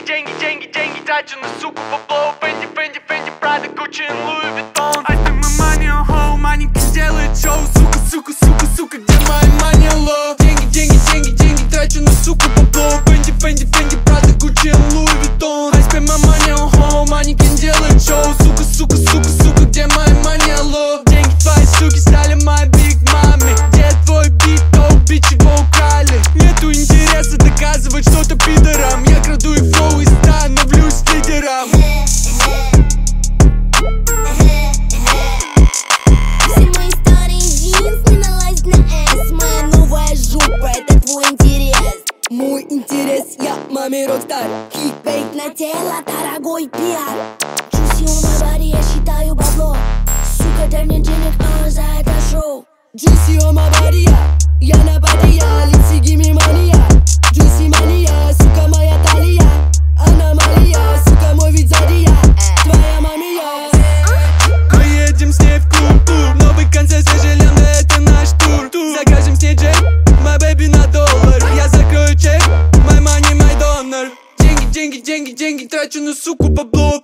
деньги трачу на суку бабло. Фенди, Прада, Гуччи и Луи Виттон. I spend my money on hoe, маленький делает шоу. Сука, где моя money low? Деньги трачу на суку бабло. Фенди, Прада, Гуччи и Луи Виттон. I spend my money on hoe, маленький делает шоу. Сука, где моя money low? Деньги твои суки стали моей big mami. Где твой бит, то бич его украли. Нету интереса доказывать что-то пидорам. Я краду их флоу и становлюсь лидером. Все мои старые джинсы не налазят на S. Моя новая жопа, это твой интерес. Мой интерес, я маме рокстар. Кликбейт на тело, дорогой пиар. Juicy on my body, я считаю бабло. Сука, дай мне денег, за это шоу. Juicy on my body, я на паре, лици give me money, Juicy мания, сука, моя талия. Аномалия, сука, мой вид сзади, твоя мамия. Мы едем с ней в клуб-тур. Новый концерт, свежий лента, это наш тур. Закажем с ней джек, my baby на доллар. Я закрою чек, my money, my donor. Деньги трачу на суку бабло.